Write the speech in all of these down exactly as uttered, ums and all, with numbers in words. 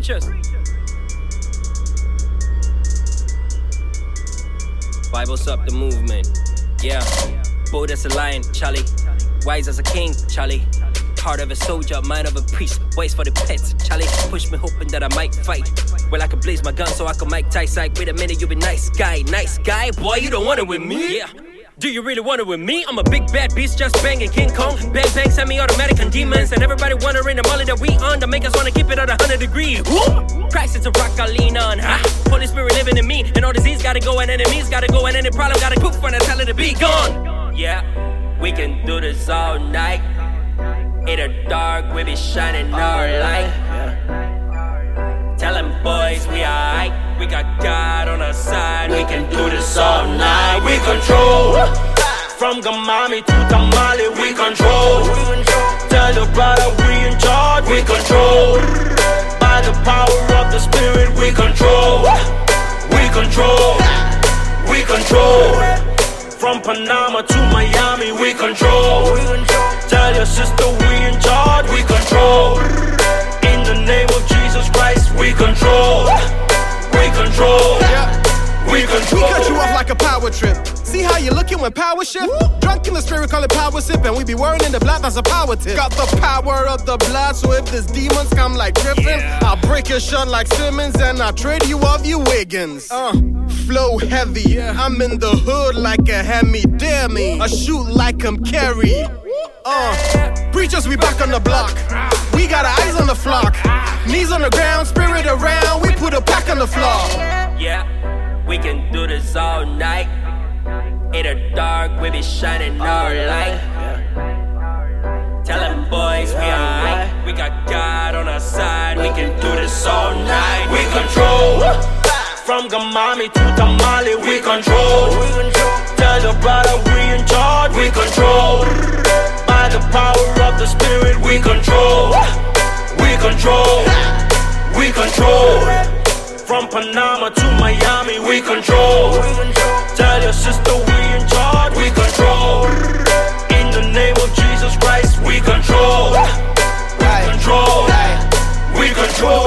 Preachers. Bibles up the movement. Yeah. Bold as a lion, Charlie. Wise as a king, Charlie. Heart of a soldier, mind of a priest. Voice for the pets, Charlie. Push me hoping that I might fight. Well, I can blaze my gun so I can Mike Tyson. Wait a minute, you be nice guy, nice guy. Boy, you don't want it with me. Yeah. Do you really want it with me? I'm a big bad beast just banging King Kong. Bang bang, semi-automatic and demons. And everybody wondering the molly that we on to make us wanna keep it at one hundred degrees. Woo! Christ is a rock I lean on. Ha! Holy Spirit living in me. And all disease gotta go and enemies gotta go. And any problem gotta poof when I tell it to be gone. Yeah, we can do this all night. In the dark, we be shining our light. Tell them boys we alright. We got God on our side. We can do this all night. We control. From Gamami to Tamale, we control. Tell your brother we in charge. We control. By the power of the Spirit, we control. We control. We control. From Panama to Miami, we control. Tell your sister we in charge. We control. In the name of Jesus Christ, we control. We control. We control. We cut you off like a power trip. See how you looking when power shift? Woo. Drunk in the spirit, call it power sip. And we be whirling in the blood, that's a power tip. Got the power of the blood, so if these demons come like Griffin, yeah. I'll break your shot like Simmons and I'll trade you off you Wiggins. Uh, flow heavy, yeah. I'm in the hood like a Hemi, dare me. I shoot like I'm Kerry. Uh, preachers, we back on the block. We got our eyes on the flock. Knees on the ground, spirit around. We put a pack on the floor. Yeah, we can do this all night. In the dark, we be shining our light. Tell them boys we alright. We got God on our side. We can do this all night. We control. From Gamami to Tamale, we control. Tell your brother we in charge. We control. By the power of the Spirit, we control. We control. We control. From Panama to Miami, we control. Tell your sister we in charge. We control. In the name of Jesus Christ, we control. We control. We control.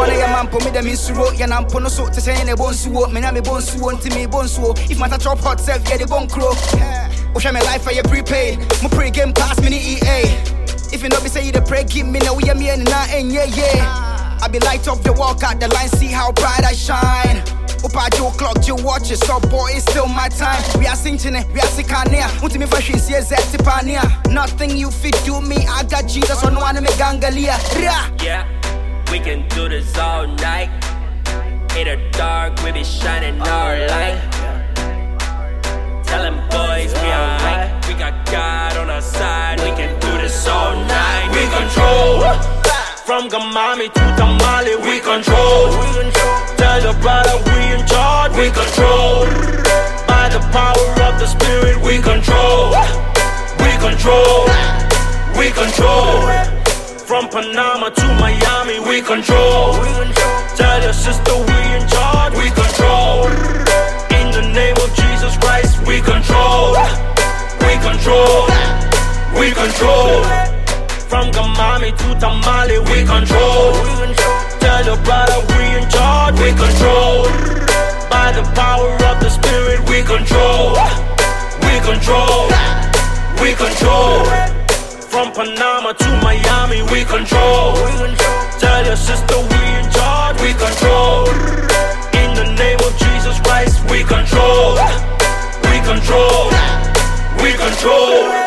If my chop hot self, get the bone crow. Wish I'm a life for your prepaid. My pre-game pass mini E A. If you know me say you the pray, give me no we me and now and yeah yeah. I be light up the walk out the line, see how bright I shine. Up at your clock, you watch it, so boy, it's still my time. We are singing it, we are sick on here. Until me fashion see Zetipania. Nothing you fit do me, I got Jesus on one of me gangalia. Yeah, we can do this all night. In the dark, we be shining our light. Tell them boys we alright. We got God on our side. We can do this all night. We control. From Gamami to Tamale, we control. Tell your brother we in charge. We control. By the power of the Spirit, we control. We control. We control. From Panama to Miami, we control. Tell your sister we in charge. We control. In the name of Jesus Christ, we control. We control. We control. From Gamami to Tamale, we control. Tell your brother we in charge. We control. By the power of the Spirit, we control. We control. We control. From Panama to Miami, we control. Tell your sister we in charge. We control. In the name of Jesus Christ, we control. We control. We control.